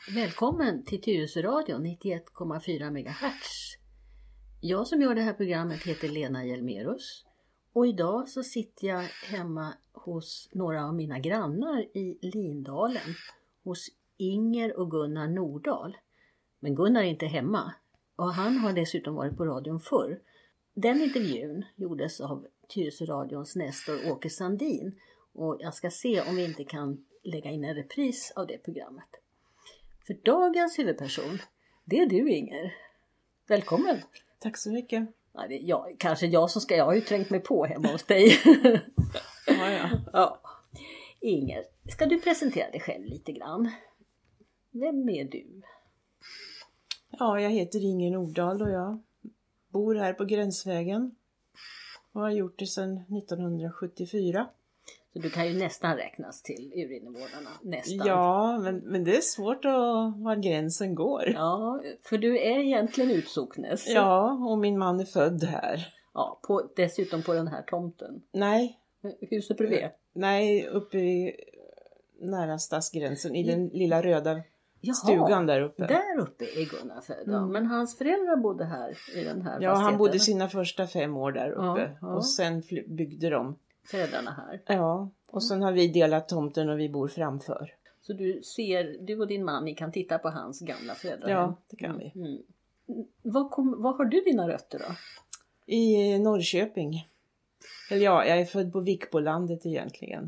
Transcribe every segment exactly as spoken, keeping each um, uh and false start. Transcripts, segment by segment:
Välkommen till Tyresöradion nittioett komma fyra megahertz. Jag som gör det här programmet heter Lena Hjelmerus. Och idag så sitter jag hemma hos några av mina grannar i Lindalen. Hos Inger och Gunnar Nordahl. Men Gunnar är inte hemma. Och han har dessutom varit på radion förr. Den intervjun gjordes av Tyresöradions Nestor Åke Sandin. Och jag ska se om vi inte kan lägga in en repris av det programmet. För dagens huvudperson, det är du Inger. Välkommen. Tack så mycket. Ja, det är jag, kanske jag som ska, jag har ju trängt mig på hemma hos dig. Ja, ja. Ja. Inger, ska du presentera dig själv lite grann? Vem är du? Ja, jag heter Inger Nordahl och jag bor här på Gränsvägen. Och har gjort det sedan nittonhundrasjuttiofyra. Så du kan ju nästan räknas till urinvånarna. Nästan. Ja, men, men det är svårt att var gränsen går. Ja, för du är egentligen utsocknes. Ja, och min man är född här. Ja, på, dessutom på den här tomten. Nej. Huset bredvid. Nej, uppe i nära stadsgränsen. I den lilla röda Jaha, stugan där uppe. Där uppe är Gunnar född. Mm. Men hans föräldrar bodde här i den här Ja, fastigheten. han bodde sina första fem år där uppe. Ja, ja. Och sen fly- byggde de. Föräldrarna här. Ja, och sen har vi delat tomten och vi bor framför. Så du ser, du och din man, ni kan titta på hans gamla föräldrar. Ja, det kan vi. Mm. Var, kom, var har du dina rötter då? I Norrköping. Eller ja, jag är född på Vikbolandet egentligen.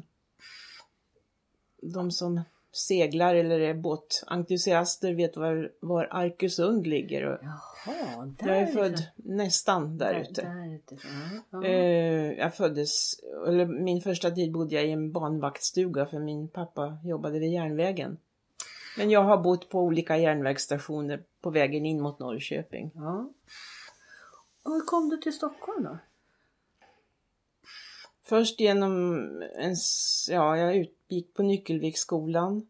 De som seglar eller är båtentusiaster vet var, var Arkösund ligger. Och Jaha, där jag är född nästan där, där ute. Där ute. Ja. Eh, jag föddes, eller min första tid bodde jag i en banvaktstuga för min pappa jobbade vid järnvägen. Men jag har bott på olika järnvägsstationer på vägen in mot Norrköping. Ja. Och hur kom du till Stockholm då? Först genom en, ja, jag utgick på Nyckelviksskolan.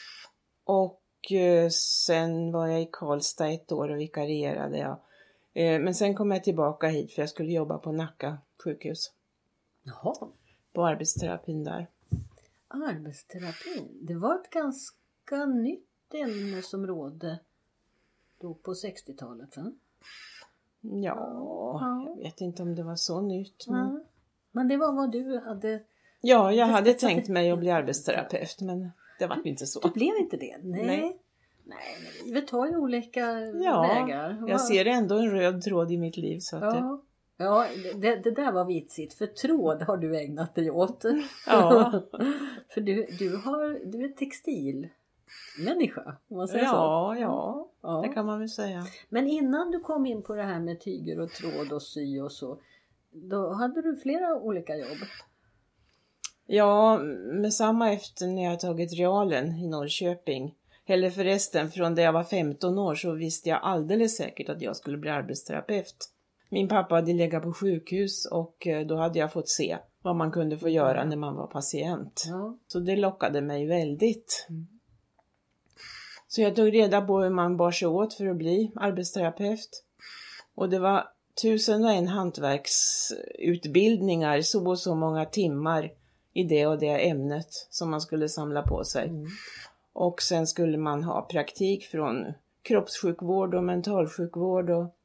Och eh, sen var jag i Karlstad ett år och vikarierade jag. Eh, men sen kom jag tillbaka hit för jag skulle jobba på Nacka sjukhus. Jaha. På arbetsterapin där. Arbetsterapin, det var ett ganska nytt ämnesområde då på sextiotalet, va? Ja, ja, jag vet inte om det var så nytt. Men, ja. Men det var vad du hade... ja, jag hade tänkt mig att bli arbetsterapeut, men det var inte så. Det blev inte det? Nej. Nej. Nej, men livet har ju olika ja, vägar. Jag ser ändå en röd tråd i mitt liv. Så att ja, det... ja det, det där var vitsigt. För tråd har du ägnat dig åt. Ja. För du, du, har, du är textilmänniska, om man säger ja, så. Ja, ja, det kan man väl säga. Men innan du kom in på det här med tyger och tråd och sy och så, då hade du flera olika jobb. Ja, med samma efter när jag tagit realen i Norrköping. Eller förresten, från när jag var femton år så visste jag alldeles säkert att jag skulle bli arbetsterapeut. Min pappa hade legat på sjukhus och då hade jag fått se vad man kunde få göra mm. när man var patient. Ja. Så det lockade mig väldigt. Mm. Så jag tog reda på hur man bar sig åt för att bli arbetsterapeut. Och det var tusen och en hantverksutbildningar, så och så många timmar i det och det ämnet som man skulle samla på sig. Mm. Och sen skulle man ha praktik från kroppssjukvård och mentalsjukvård och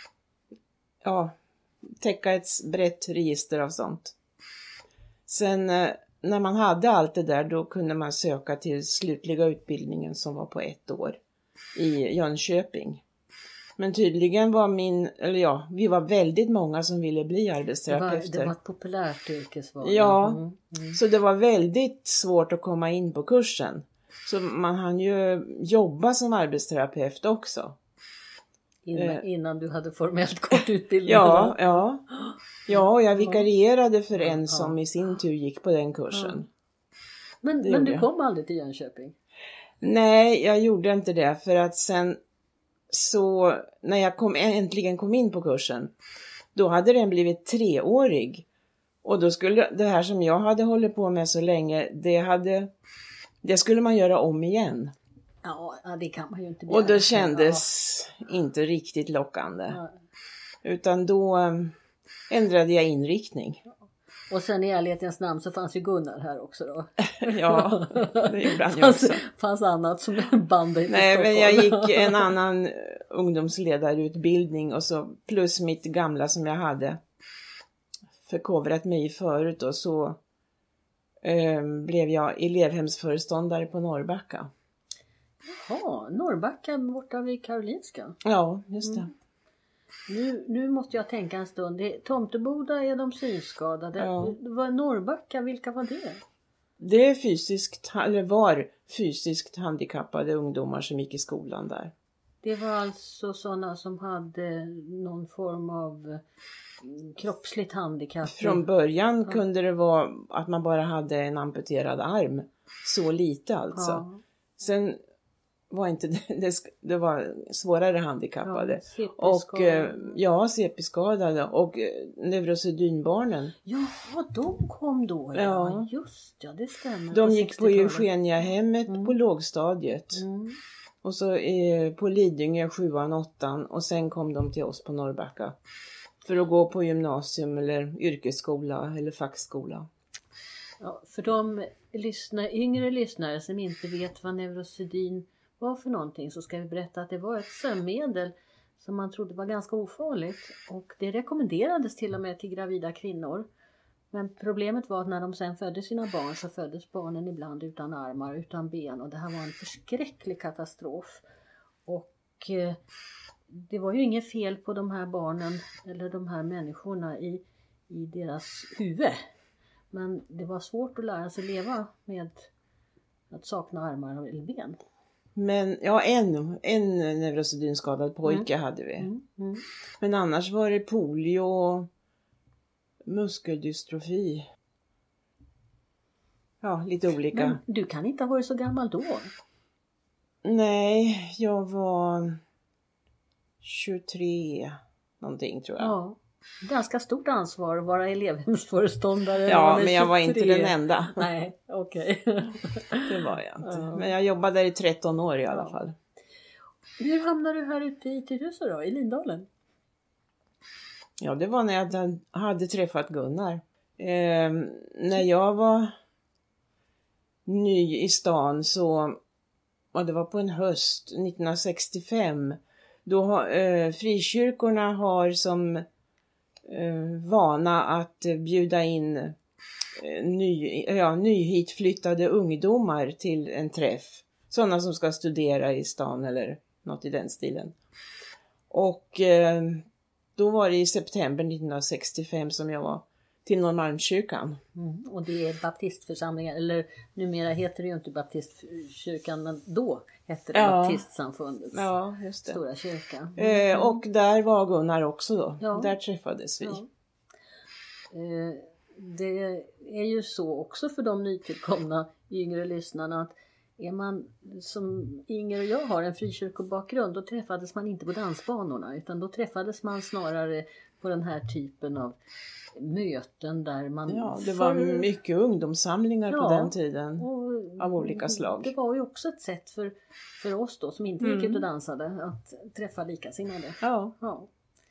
ja, täcka ett brett register av sånt. Sen när man hade allt det där då kunde man söka till slutliga utbildningen som var på ett år i Jönköping. Men tydligen var min, eller ja, vi var väldigt många som ville bli arbetsterapeuter. Det var, det var ett populärt yrkesval. Ja, mm. Mm. så det var väldigt svårt att komma in på kursen. Så man hann ju jobba som arbetsterapeut också. Innan, eh. innan du hade formellt kort utbildning. Ja, ja. Ja, och jag vikarierade för en som i sin tur gick på den kursen. Men, men du kom aldrig till Jönköping? Nej, jag gjorde inte det. För att sen så, när jag kom, äntligen kom in på kursen, då hade den blivit treårig. Och då skulle det här som jag hade hållit på med så länge, det hade... Det skulle man göra om igen. Ja, det kan man ju inte begära. Och då kändes ja. inte riktigt lockande. Ja. Utan då äm, ändrade jag inriktning. Och sen i ärlighetens namn så fanns ju Gunnar här också då. Ja, det gjorde han ju fanns, också. fanns annat som band i Nej, Stockholm. men jag gick en annan ungdomsledarutbildning och så plus mitt gamla som jag hade förkovrat mig i förut då, så eh, blev jag elevhemsföreståndare på Norrbacka. Jaha, Norrbacka borta vid Karolinska. Ja, just det. Mm. Nu, nu måste jag tänka en stund. Det, Tomteboda är de synskadade. Ja. Var Norrbacka, vilka var det? Det är fysiskt, eller var fysiskt handikappade ungdomar som gick i skolan där. Det var alltså sådana som hade någon form av kroppsligt handikapp. Från början ja. kunde det vara att man bara hade en amputerad arm. Så lite alltså. Ja. Sen var inte det, det, det var svårare handikappade. Ja, och ja, C P-skadade och neurosedynbarnen. Ja, de kom då. Ja, ja. Just ja, det stämmer. De på gick på Eugeniahemmet mm. på lågstadiet. Mm. Och så eh, på Lidingö sjuan, åttan och sen kom de till oss på Norrbacka. För att gå på gymnasium eller yrkesskola eller fackskola. Ja, för de lyssnar, yngre lyssnare som inte vet vad neurosedyn var för någonting, så ska vi berätta att det var ett sömnmedel som man trodde var ganska ofarligt. Och det rekommenderades till och med till gravida kvinnor. Men problemet var att när de sen födde sina barn så föddes barnen ibland utan armar, utan ben. Och det här var en förskräcklig katastrof. Och eh, det var ju inget fel på de här barnen eller de här människorna i, i deras huvud. Men det var svårt att lära sig leva med att sakna armar eller ben. Men ja, en, en neurosedynskadad pojke mm. hade vi. Mm. Mm. Men annars var det polio och muskeldystrofi. Ja, lite olika. Men du kan inte ha varit så gammal då? Nej, jag var tjugotre någonting tror jag. Ja, ganska stort ansvar att vara elevhemsföreståndare. Ja, men jag var inte den enda. Nej, okej. Okay. Det var jag inte. Ja. Men jag jobbade där i tretton år i alla ja. fall. Hur hamnade du här ute i Tyresö då, i Lindalen? Ja, det var när jag hade träffat Gunnar. Eh, när jag var ny i stan så, och det var på en höst nittonhundrasextiofem, då har, eh, frikyrkorna har som eh, vana att bjuda in eh, ny, ja, nyhitflyttade ungdomar till en träff. Sådana som ska studera i stan eller något i den stilen. Och eh, då var det i september nittonhundrasextiofem som jag var till Norrmalmskyrkan. Mm, och det är baptistförsamlingar, eller numera heter det ju inte baptistkyrkan, men då hette det ja. baptistsamfundets ja, just det. stora kyrka. Mm. Eh, och där var Gunnar också då. Ja. Där träffades vi. Ja. Eh, det är ju så också för de nytillkomna yngre lyssnarna att är man som Inger och jag har en frikyrkobakgrund, då träffades man inte på dansbanorna, utan då träffades man snarare på den här typen av möten där man... Ja, det var för... mycket ungdomssamlingar ja, på den tiden och, av olika slag. Det var ju också ett sätt för, för oss då som inte mm. gick ut och dansade att träffa likasinnade. Ja. ja.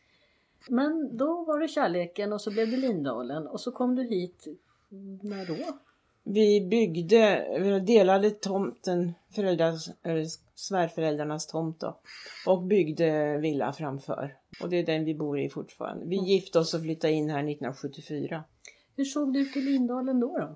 Men då var det kärleken och så blev det Lindalen och så kom du hit när då? Vi byggde, vi delade tomten, föräldras, svärföräldrarnas tomt då, och byggde villa framför. Och det är den vi bor i fortfarande. Vi mm. gifte oss och flyttade in här nittonhundrasjuttiofyra. Hur såg det ut i Lindalen då då?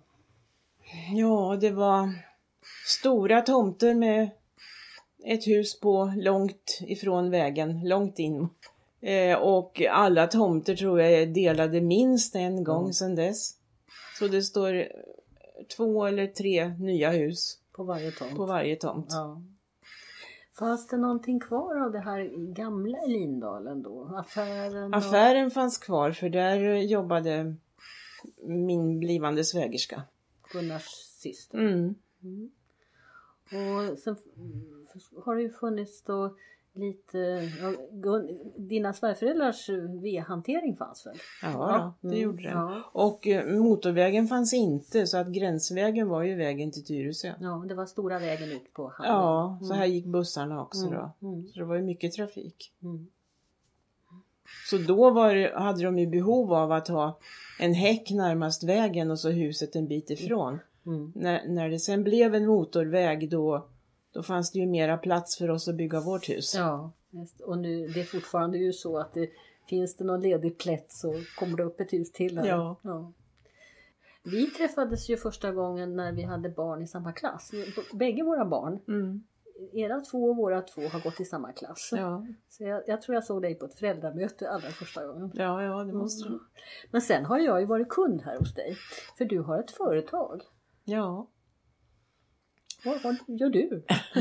Ja, det var stora tomter med ett hus på långt ifrån vägen, långt in. Eh, och alla tomter tror jag delade minst en gång mm. sedan dess. Så det står två eller tre nya hus på varje tomt. På varje tomt. Ja. Fanns det någonting kvar av det här gamla i Lindalen då? Affären? Och... Affären fanns kvar för där jobbade min blivande svägerska. Gunnars syster. Mm. Mm. Och sen har det ju funnits då lite, ja, dina svärföräldrars V-hantering fanns väl? Ja, ja det mm. gjorde den. Ja. Och motorvägen fanns inte, så att gränsvägen var ju vägen till Tyresö. Ja, det var stora vägen ut på hamnen. Ja, så här gick bussarna också mm. då. Mm. Så det var ju mycket trafik. Mm. Så då var det, hade de ju behov av att ha en häck närmast vägen och så huset en bit ifrån. Mm. När, när det sen blev en motorväg då, då fanns det ju mera plats för oss att bygga vårt hus. Ja, och nu, det är fortfarande ju så att det, finns det någon ledig plätt så kommer det upp ett hus till här. Ja. Ja. Vi träffades ju första gången när vi hade barn i samma klass. Bägge våra barn. Mm. Era två och våra två har gått i samma klass. Ja. Så jag, jag tror jag såg dig på ett föräldramöte allra första gången. Ja, ja, det måste du. Men sen har jag ju varit kund här hos dig. För du har ett företag. Ja. Vad, vad gör du?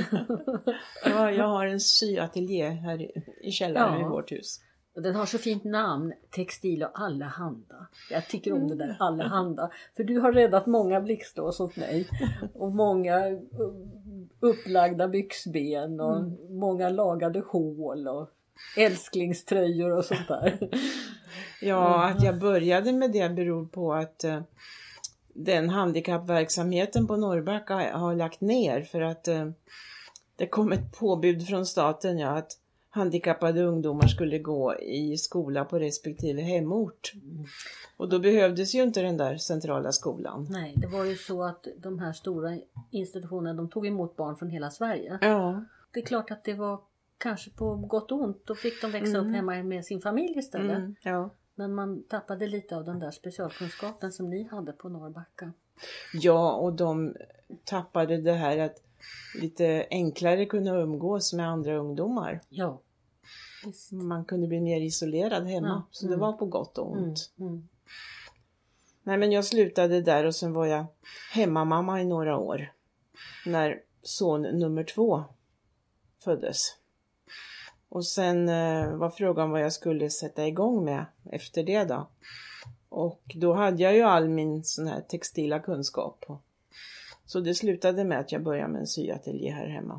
Ja, jag har en syateljé här i, i källaren ja. I vårt hus. Den har så fint namn, Textil och Allehanda. Jag tycker om det där Allehanda. För du har räddat många blixtlås åt mig. Och många upplagda byxben och mm. många lagade hål och älsklingströjor och sånt där. Ja, att jag började med det beror på att uh, den handikappverksamheten på Norrbacka har lagt ner. För att uh, det kom ett påbud från staten ja, att handikappade ungdomar skulle gå i skola på respektive hemort. Mm. Och då behövdes ju inte den där centrala skolan. Nej, det var ju så att de här stora institutionerna, de tog emot barn från hela Sverige. Ja. Det är klart att det var kanske på gott och ont. Då fick de växa mm. upp hemma med sin familj istället. Mm. Ja. Men man tappade lite av den där specialkunskapen som ni hade på Norrbacka. Ja, och de tappade det här att lite enklare kunna umgås med andra ungdomar. Ja. Visst. Man kunde bli mer isolerad hemma. Ja. Så mm. det var på gott och ont. Mm. Mm. Nej, men jag slutade där och sen var jag hemmamamma i några år. När son nummer två föddes. Och sen eh, var frågan vad jag skulle sätta igång med efter det då. Och då hade jag ju all min sån här textila kunskap. Så det slutade med att jag började med en syateljé här hemma.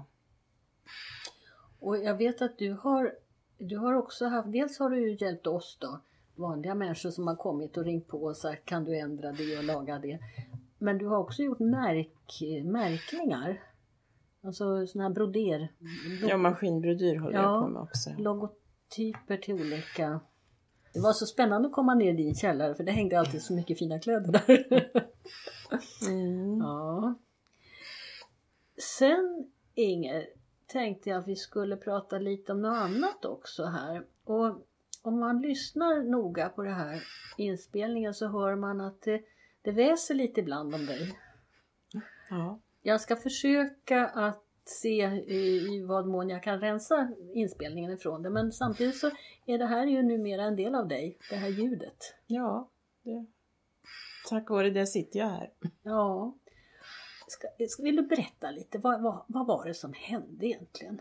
Och jag vet att du har, du har också haft, dels har du ju hjälpt oss då. Vanliga människor som har kommit och ringt på och sagt kan du ändra det och laga det. Men du har också gjort märk, märkningar. Alltså såna här broder. Ja, maskinbrodyr håller ja, jag på med också. Logotyper till olika. Det var så spännande att komma ner i din källare för det hängde alltid så mycket fina kläder där. Mm. Ja. Sen Inger tänkte jag att vi skulle prata lite om något annat också här. Och om man lyssnar noga på det här inspelningen så hör man att det, det väser lite ibland om dig. Ja. Jag ska försöka att se i vad mån jag kan rensa inspelningen ifrån det. Men samtidigt så är det här ju numera en del av dig, det här ljudet. Ja, det. Tack vare det sitter jag här. Ja. Ska, ska, vill du berätta lite, vad, vad, vad var det som hände egentligen?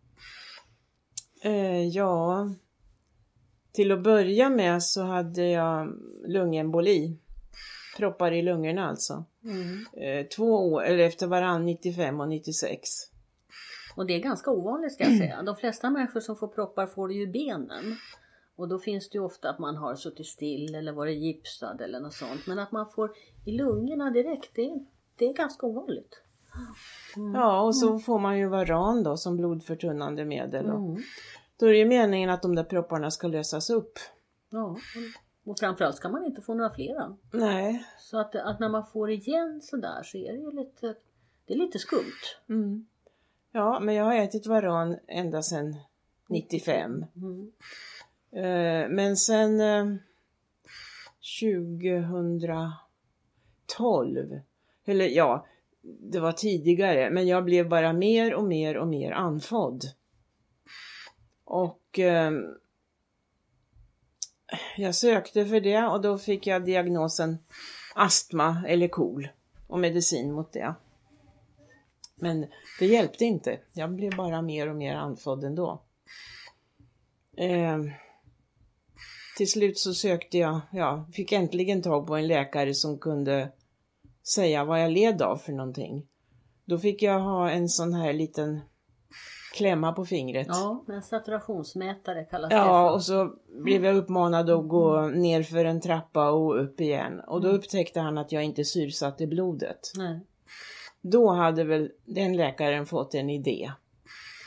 Eh, ja, till att börja med så hade jag lungemboli. Proppar i lungorna alltså. Mm. Eh, två år, eller efter varann nittiofem och nittiosex. Och det är ganska ovanligt ska jag säga. De flesta människor som får proppar får det ju i benen. Och då finns det ju ofta att man har suttit still eller varit gipsad eller något sånt. Men att man får i lungorna direkt, det är, det är ganska ovanligt. Mm. Ja, och så får man ju varan då som blodförtunnande medel. Mm. Då är det ju meningen att de där propparna ska lösas upp. Ja, och framförallt ska man inte få några flera. Nej. Så att, att när man får igen sådär så är det ju lite, det är lite skumt. Mm. Ja, men jag har ätit varan ända sedan nittiofem. Mm. Uh, men sen uh, tjugotolv, eller ja, det var tidigare, men jag blev bara mer och mer och mer andfådd. Och uh, jag sökte för det och då fick jag diagnosen astma eller KOL och medicin mot det. Men det hjälpte inte. Jag blev bara mer och mer andfådd ändå. Eh, till slut så sökte jag, ja, fick äntligen tag på en läkare som kunde säga vad jag led av för någonting. Då fick jag ha en sån här liten klämma på fingret. Ja, en saturationsmätare kallas det. Ja, och så blev jag uppmanad att gå ner för en trappa och upp igen. Och då upptäckte han att jag inte syrsatte blodet. Nej. Då hade väl den läkaren fått en idé.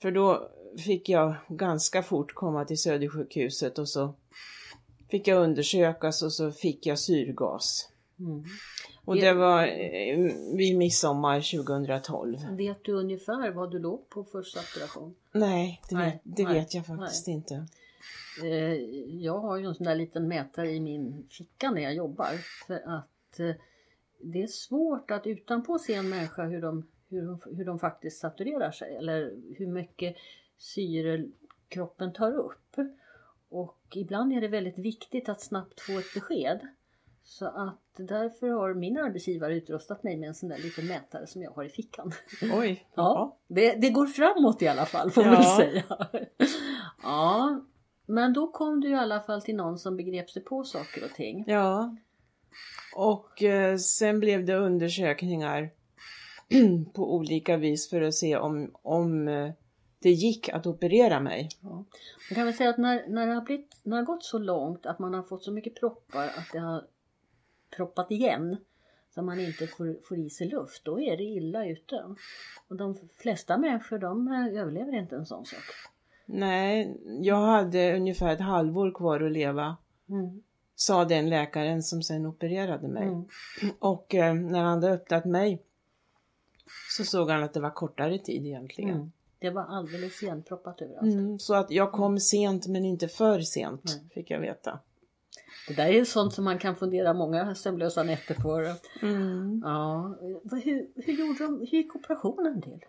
För då fick jag ganska fort komma till Södersjukhuset och så fick jag undersökas och så fick jag syrgas. Mm. Och det var vid midsommar tjugohundratolv. Vet du ungefär vad du låg på första operation? Nej, det, nej, vet, det nej, vet jag faktiskt nej. inte. Jag har ju en sån där liten mätare i min ficka när jag jobbar. För att det är svårt att utanpå se en människa hur de, hur, hur de faktiskt saturerar sig. Eller hur mycket syre kroppen tar upp. Och ibland är det väldigt viktigt att snabbt få ett besked. Så att därför har min arbetsgivare utrustat mig med en sån där liten mätare som jag har i fickan. Oj. Ja, det, det går framåt i alla fall, får man ja. säga. Ja, men då kom du i alla fall till någon som begrep sig på saker och ting. Ja, och eh, sen blev det undersökningar på olika vis för att se om, om eh, det gick att operera mig. Ja. Man kan väl säga att när, när, det har blivit, när det har gått så långt att man har fått så mycket proppar att det har proppat igen så man inte får, får i sig luft, då är det illa ute. Och de flesta människor, de överlever inte en sån sak. Nej, jag hade ungefär ett halvår kvar att leva. Mm. Sa den läkaren som sen opererade mig. Mm. Och eh, när han hade öppnat mig så såg han att det var kortare tid egentligen. Mm. Det var alldeles igenproppat överallt. Mm, så att jag kom sent men inte för sent, mm. fick jag veta. Det där är sånt som man kan fundera många sömnlösa nätter på. Mm. Ja. Hur, hur, gjorde de, hur gick operationen till?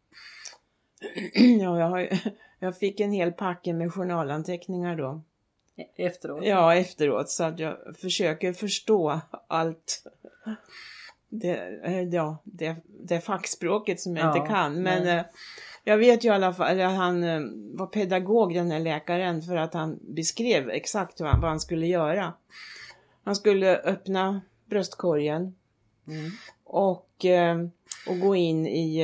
Ja, jag, har, jag fick en hel packe med journalanteckningar då. Efteråt? Ja, efteråt. Så att jag försöker förstå allt det, ja, det, det fackspråket som jag ja, inte kan. Men nej. Jag vet ju i alla fall att han var pedagog, den här läkaren, för att han beskrev exakt vad han, vad han skulle göra. Han skulle öppna bröstkorgen mm. och, och gå in i,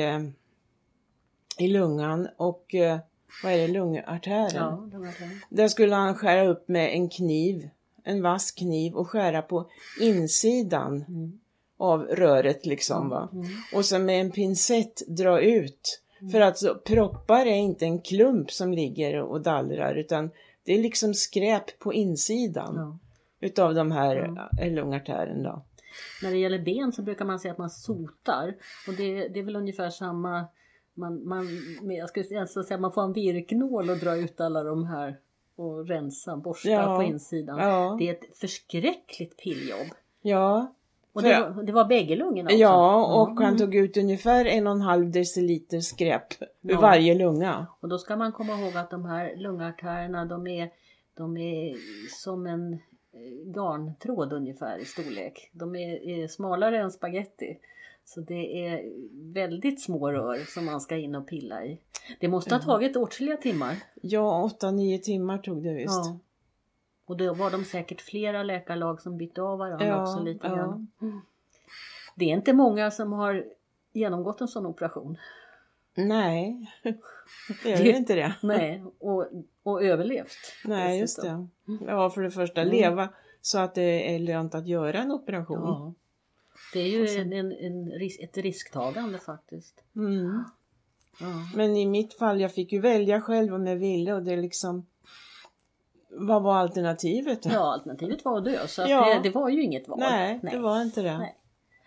i lungan och vad är det, lungartären? Ja, lungartären. Där skulle han skära upp med en kniv, en vass kniv och skära på insidan mm. av röret liksom va. Mm. Och så med en pincett dra ut. Mm. För att så, proppar är inte en klump som ligger och dallrar utan det är liksom skräp på insidan ja. Utav de här ja. lungartären då. När det gäller ben så brukar man säga att man sotar och det, det är väl ungefär samma, man, man, jag skulle säga man får en virknål och dra ut alla de här och rensa, borsta ja. På insidan. Ja. Det är ett förskräckligt pilljobb. Ja. Och det var, det var bägge lungorna också. Ja, och mm. han tog ut ungefär en och en halv deciliter skräp ur ja. Varje lunga. Och då ska man komma ihåg att de här lungartärerna, de är, de är som en garntråd ungefär i storlek. De är, är smalare än spaghetti. Så det är väldigt små rör som man ska in och pilla i. Det måste ha tagit åtskilliga timmar. Ja, åtta, nio timmar tog det visst. Ja. Och då var de säkert flera läkarlag som bytte av varandra ja, också lite ja. Grann. Mm. Det är inte många som har genomgått en sån operation. Nej, det är inte det. Nej, och, och överlevt. Nej, just det. Ja, för det första mm. leva så att det är lönt att göra en operation. Ja. Det är ju sen, en, en, en, ett risktagande faktiskt. Mm. Ja. Men i mitt fall, jag fick ju välja själv om jag ville och det är liksom... Vad var alternativet? Ja, alternativet var att dö. Så att ja. det, det var ju inget val. Nej, Nej. det var inte det. Nej.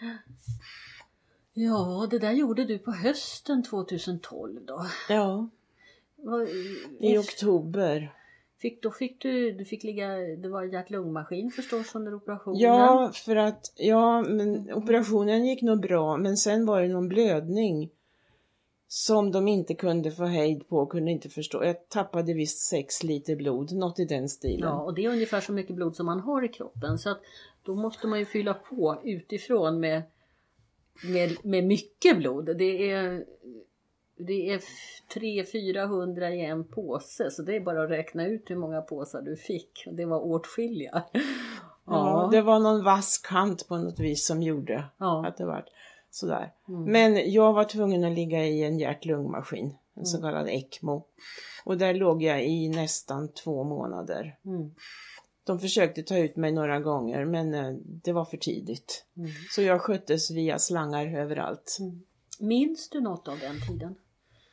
Ja, det där gjorde du på hösten tjugohundratolv då. Ja, var, i oktober. Fick, då fick du, du fick ligga, det var hjärt-lungmaskin förstås under operationen. Ja, för att, ja, men operationen gick nog bra. Men sen var det någon blödning. Som de inte kunde få hejd på, kunde inte förstå. Jag tappade visst sex liter blod, något i den stilen. Ja, och det är ungefär så mycket blod som man har i kroppen. Så att då måste man ju fylla på utifrån med, med, med mycket blod. Det är, det är tre till fyrahundra i en påse. Så det är bara att räkna ut hur många påsar du fick. Det var åtskilliga. Ja, ja det var någon vass kant på något vis som gjorde ja. Att det var... Sådär. Mm. Men jag var tvungen att ligga i en hjärt-lungmaskin. En mm. så kallad ECMO. Och där låg jag i nästan två månader. Mm. De försökte ta ut mig några gånger. Men eh, det var för tidigt. Mm. Så jag sköttes via slangar överallt. Mm. Minns du något av den tiden?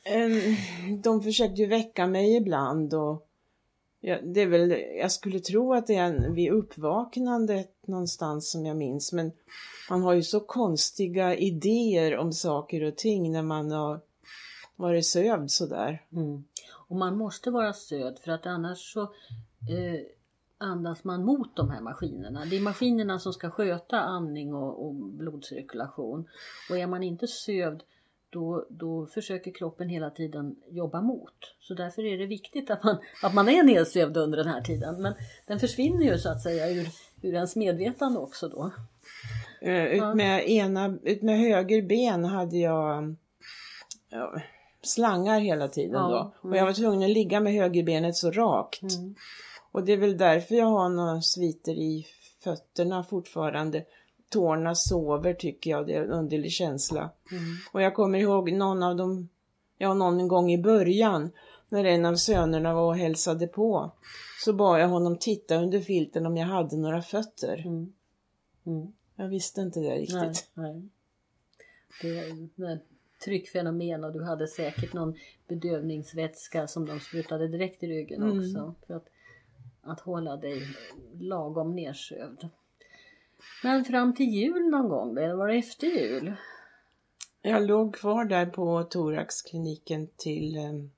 De försökte ju väcka mig ibland och ja, det är väl, jag skulle tro att det är vid uppvaknandet någonstans som jag minns, men man har ju så konstiga idéer om saker och ting när man har varit sövd sådär. Mm. Och man måste vara sövd för att annars så eh, andas man mot de här maskinerna. Det är maskinerna som ska sköta andning och, och blodcirkulation. Och är man inte sövd då, då försöker kroppen hela tiden jobba mot. Så därför är det viktigt att man, att man är nedsövd under den här tiden. Men den försvinner ju så att säga ur, ur ens medvetande också då. Uh, ut, med ena, ut med höger ben hade jag ja, slangar hela tiden ja, då. Och mm. jag var tvungen att ligga med högerbenet så rakt. Mm. Och det är väl därför jag har några sviter i fötterna fortfarande. Tårna sover tycker jag, det är en underlig känsla. Mm. Och jag kommer ihåg någon av dem, ja någon gång i början när en av sönerna var och hälsade på. Så bad jag honom titta under filten om jag hade några fötter. Mm. Mm. Jag visste inte det riktigt. Nej, nej. Det är ett tryckfenomen och du hade säkert någon bedövningsvätska som de sprutade direkt i ryggen mm. också. För att, att hålla dig lagom nedsövd. Men fram till jul någon gång, eller var det efter jul? Jag låg kvar där på thoraxkliniken till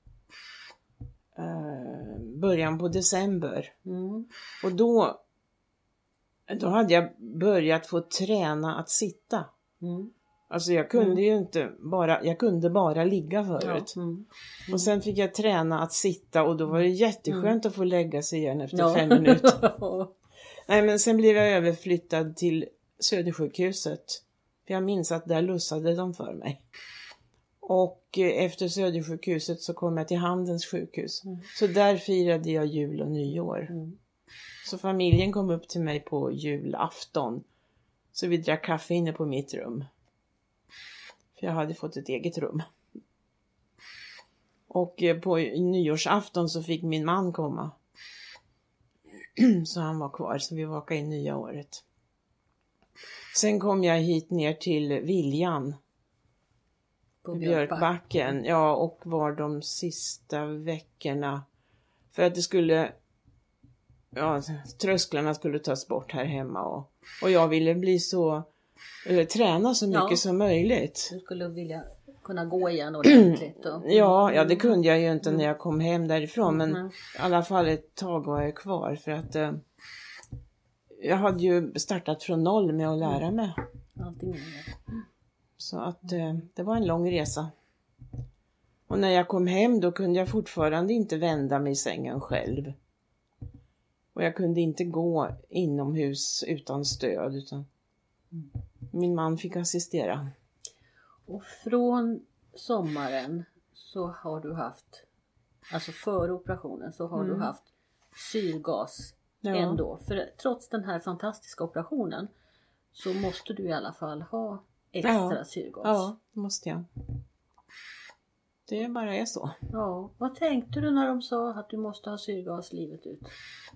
eh, början på december. Mm. Och då, då hade jag börjat få träna att sitta. Mm. Alltså jag kunde mm. ju inte bara, jag kunde bara ligga förut. Ja. Mm. Mm. Och sen fick jag träna att sitta och då var det jätteskönt mm. att få lägga sig igen efter ja. fem minuter. Nej, men sen blev jag överflyttad till Södersjukhuset. För jag minns att där lussade de för mig. Och efter Södersjukhuset så kom jag till Handens sjukhus. Mm. Så där firade jag jul och nyår. Mm. Så familjen kom upp till mig på julafton. Så vi drack kaffe inne på mitt rum. För jag hade fått ett eget rum. Och på nyårsafton så fick min man komma. Så han var kvar, så vi vakade in nya året. Sen kom jag hit ner till Viljan. På Björkbacken. Ja, och var de sista veckorna. För att det skulle... Ja, trösklarna skulle tas bort här hemma. Och, och jag ville bli så... Eller träna så mycket ja, som möjligt. Du skulle vilja kunna gå igen ordentligt. Och... ja, ja, det kunde jag ju inte mm. när jag kom hem därifrån. Men mm. i alla fall ett tag var jag kvar. För att eh, jag hade ju startat från noll med att lära mig. Allting med. Så att eh, det var en lång resa. Och när jag kom hem då kunde jag fortfarande inte vända mig i sängen själv. Och jag kunde inte gå inomhus utan stöd. Utan mm. min man fick assistera. Och från sommaren så har du haft, alltså före operationen så har mm. du haft syrgas ja. ändå. För trots den här fantastiska operationen så måste du i alla fall ha extra ja. syrgas. Ja, det måste jag. Det bara är så. Ja, vad tänkte du när de sa att du måste ha syrgas livet ut?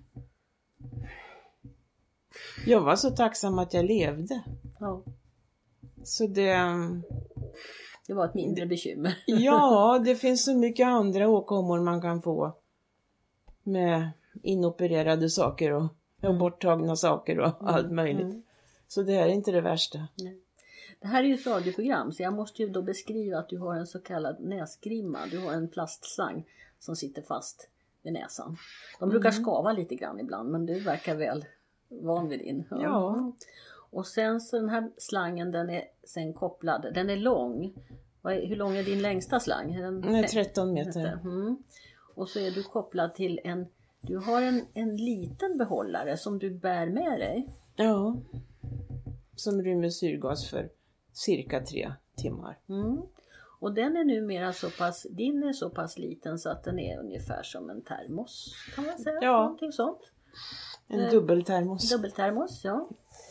Jag var så tacksam att jag levde. Ja. Så det... Det var ett mindre bekymmer. Ja, det finns så mycket andra åkommor man kan få. Med inopererade saker och, och borttagna saker och mm. allt möjligt. Mm. Så det är inte det värsta. Nej. Det här är ju ett radioprogram så jag måste ju då beskriva att du har en så kallad näsgrimma. Du har en plastslang som sitter fast vid näsan. De brukar mm. skava lite grann ibland men du verkar väl van vid din. Ja. ja. Och sen så den här slangen den är sen kopplad. Den är lång. Hur lång är din längsta slang? Den är tretton meter. Mm. Och så är du kopplad till en... Du har en, en liten behållare som du bär med dig. Ja. Som rymmer syrgas för cirka tre timmar. Mm. Och den är numera så pass... Din är så pass liten så att den är ungefär som en termos. Kan man säga? Ja. Någonting sånt. En eh, dubbeltermos. Dubbeltermos, ja.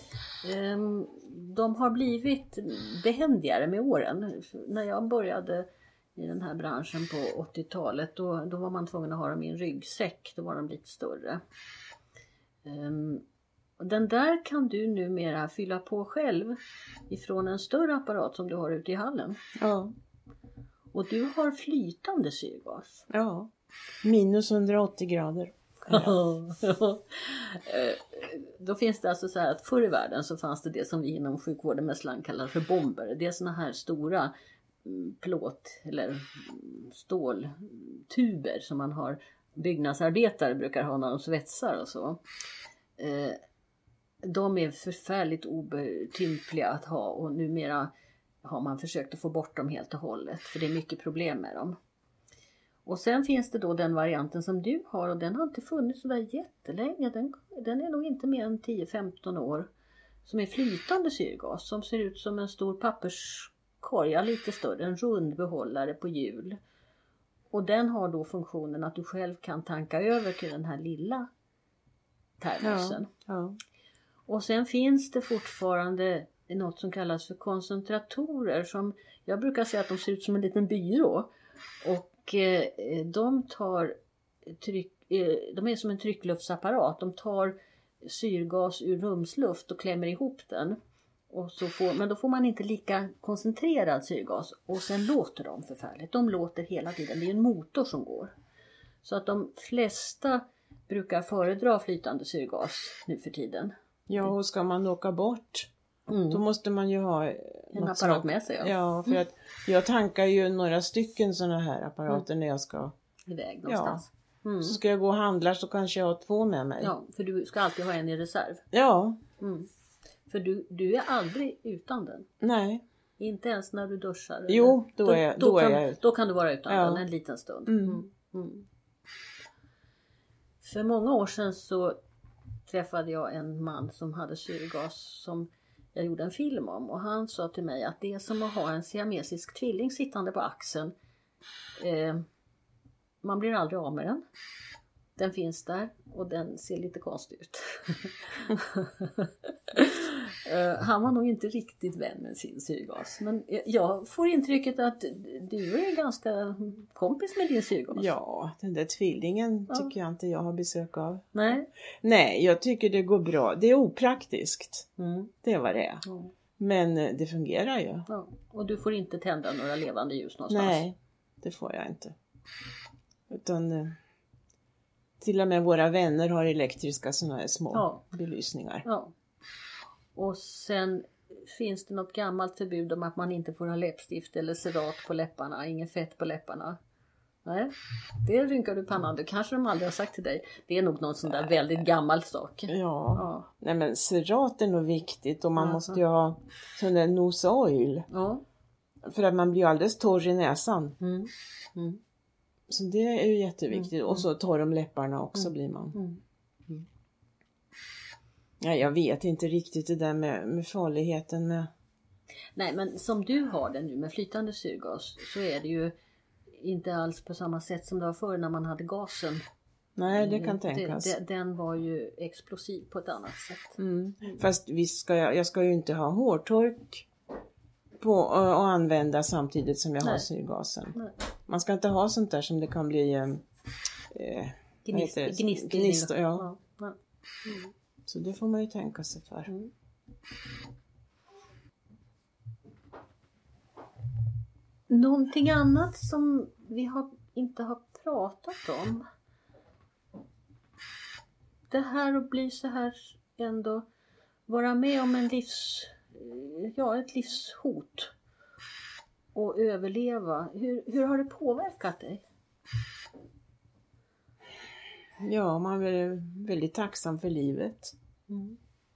De har blivit behändigare med åren. När jag började i den här branschen på åttiotalet då, då var man tvungen att ha dem i en ryggsäck. Då var de lite större. Den där kan du numera fylla på själv ifrån en större apparat som du har ute i hallen. Ja. Och du har flytande syrgas. Ja, minus hundraåttio grader. Då finns det alltså så här att förr i världen så fanns det det som vi inom sjukvården med slang kallar för bomber. Det är såna här stora plåt eller ståltuber som man har, byggnadsarbetare brukar ha när de svetsar och så. De är förfärligt obetympliga att ha och numera har man försökt att få bort dem helt och hållet för det är mycket problem med dem. Och sen finns det då den varianten som du har och den har inte funnits så där jättelänge. Den, den är nog inte mer än tio femton år. Som är flytande syrgas som ser ut som en stor papperskorg, lite större, en rund behållare på hjul. Och den har då funktionen att du själv kan tanka över till den här lilla termosen. Ja, ja. Och sen finns det fortfarande något som kallas för koncentratorer som jag brukar säga att de ser ut som en liten byrå. Och eh, de tar tryck, eh, de är som en tryckluftsapparat. De tar syrgas ur rumsluft och klämmer ihop den. Och så får, men då får man inte lika koncentrerad syrgas. Och sen låter de förfärligt. De låter hela tiden. Det är en motor som går. Så att de flesta brukar föredra flytande syrgas nu för tiden. Ja, och ska man åka bort mm. då måste man ju ha en apparat med sig. Ja, ja för att jag tankar ju några stycken såna här apparater mm. när jag ska iväg någonstans. Ja. Mm. Så ska jag gå och handla så kanske jag har två med mig. Ja, för du ska alltid ha en i reserv. Ja. Mm. För du, du är aldrig utan den. Nej. Inte ens när du duschar. Jo, då, då, är, då, då, kan, är jag då kan du vara utan ja. den en liten stund. Mm. Mm. Mm. För många år sedan så träffade jag en man som hade syrgas som jag gjorde en film om. Och han sa till mig att det är som att ha en siamesisk tvilling sittande på axeln. Eh, man blir aldrig av med den. Den finns där och den ser lite konstig ut. Han var nog inte riktigt vän med sin syrgas. Men jag får intrycket att du är ganska kompis med din syrgas. Ja, den där tvillingen ja. tycker jag inte jag har besök av. Nej. Nej, jag tycker det går bra. Det är opraktiskt. Mm. Det var det är. Mm. Men det fungerar ju. Ja. Och du får inte tända några levande ljus någonstans. Nej, det får jag inte. Utan till och med våra vänner har elektriska sådana här små ja. belysningar. Ja. Och sen finns det något gammalt förbud om att man inte får ha läppstift eller cerat på läpparna. Ingen fett på läpparna. Nej, det rynkar du pannan. Det kanske de aldrig har sagt till dig. Det är nog någon sån där väldigt gammal sak. Ja, ja. Nej men cerat är nog viktigt. Och man ja. måste ju ha sån där nose oil. Ja. För att man blir alldeles torr i näsan. Mm. Mm. Så det är ju jätteviktigt. Mm. Och så torr om läpparna också mm. blir man. Mm. Mm. Ja, jag vet inte riktigt det där med, med farligheten med... Nej, men som du har det nu med flytande syrgas så är det ju inte alls på samma sätt som det var förr när man hade gasen. Nej, det kan tänkas. Det, det, den var ju explosiv på ett annat sätt. Mm. Mm. Fast visst ska jag, jag ska ju inte ha hårtork på och, och använda samtidigt som jag Nej. har syrgasen. Nej. Man ska inte ha sånt där som det kan bli eh, gnist, gnist, gnist, ja. ja. Ja. Mm. Så det får man ju tänka sig för. Mm. Någonting annat som vi har, inte har pratat om. Det här att bli så här ändå, vara med om en livs, ja, ett livshot och överleva. Hur, hur har det påverkat dig? Ja, man är väldigt tacksam för livet. Mm.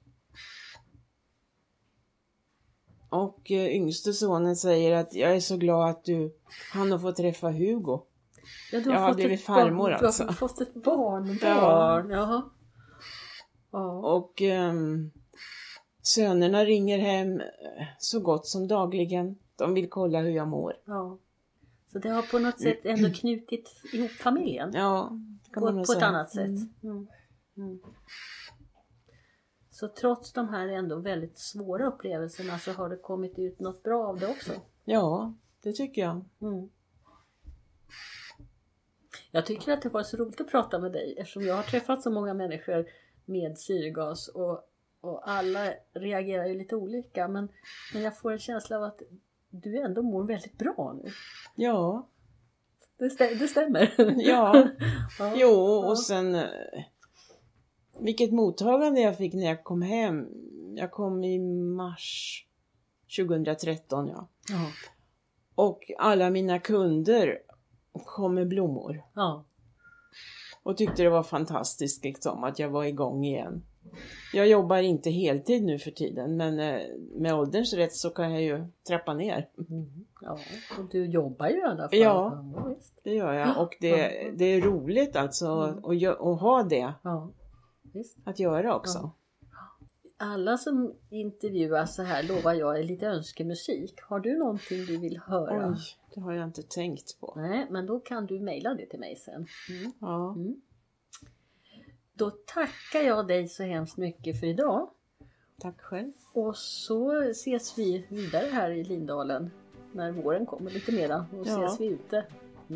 Och eh, yngste sonen säger att jag är så glad att du han har fått träffa Hugo. Ja, du har jag har fått blivit ett farmor barn, alltså. Du har fått ett barn. Ja. Jaha. Ja. Och eh, sönerna ringer hem så gott som dagligen. De vill kolla hur jag mår. Ja. Så det har på något sätt ändå knutit ihop familjen. Ja, på, på ett annat sätt. Mm. Mm. Så trots de här ändå väldigt svåra upplevelserna så har det kommit ut något bra av det också. Ja, det tycker jag. Mm. Jag tycker att det var så roligt att prata med dig eftersom jag har träffat så många människor med syrgas och, och alla reagerar ju lite olika. Men, men jag får en känsla av att du ändå mår väldigt bra nu. Ja. Det, stä- det stämmer. Ja. ja. Jo, och sen... Vilket mottagande jag fick när jag kom hem. Jag kom i mars tjugohundratretton, ja. Ja. Och alla mina kunder kom med blommor. Ja. Och tyckte det var fantastiskt liksom att jag var igång igen. Jag jobbar inte heltid nu för tiden, men med ålderns rätt så kan jag ju trappa ner. Mm. Ja, och du jobbar ju i alla fall. Ja, ja det gör jag. Och det, det är roligt alltså mm. att, att ha det. Ja, visst. Att göra också. Ja. Alla som intervjuas så här lovar jag är lite önskemusik. Har du någonting du vill höra? Oj, det har jag inte tänkt på. Nej, men då kan du mejla det till mig sen. Mm. Ja. Mm. Då tackar jag dig så hemskt mycket för idag. Tack själv. Och så ses vi vidare här i Lindalen när våren kommer lite mera. Och ja. ses vi ute. Mm.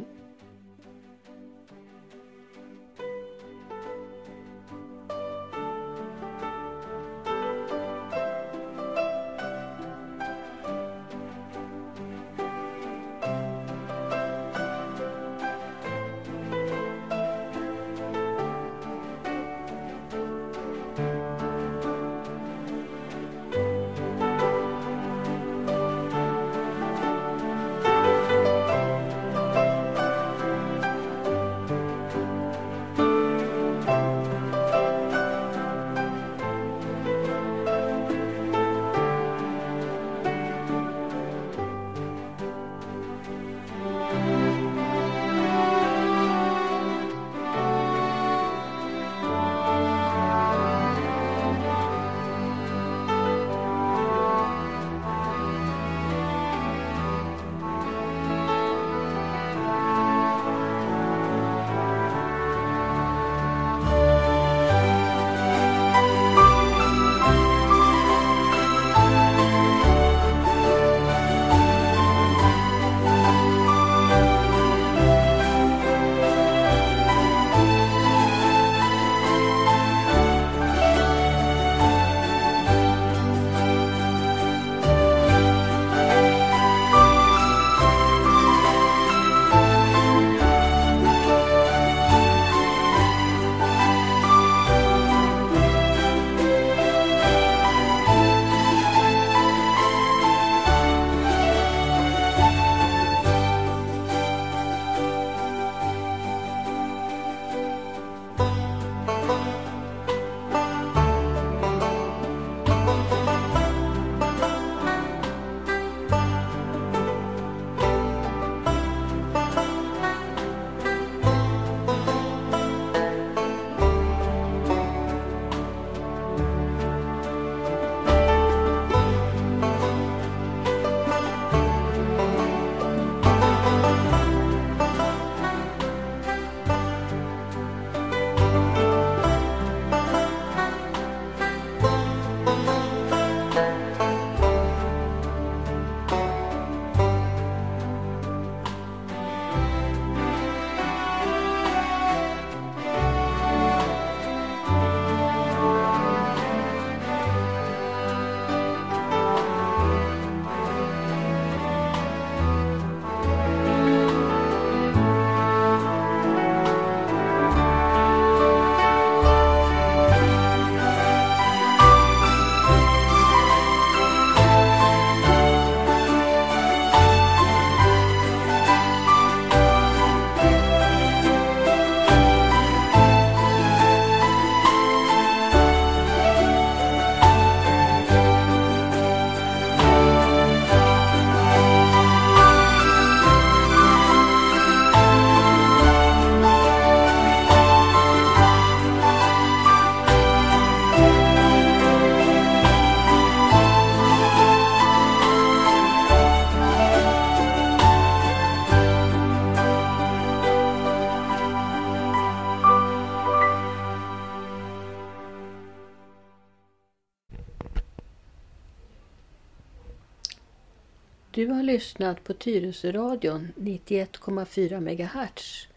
Du har lyssnat på Tyresöradion nittioett komma fyra megahertz.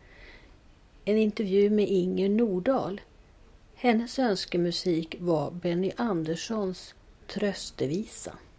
En intervju med Inger Nordahl. Hennes önskemusik var Benny Anderssons Tröstevisa.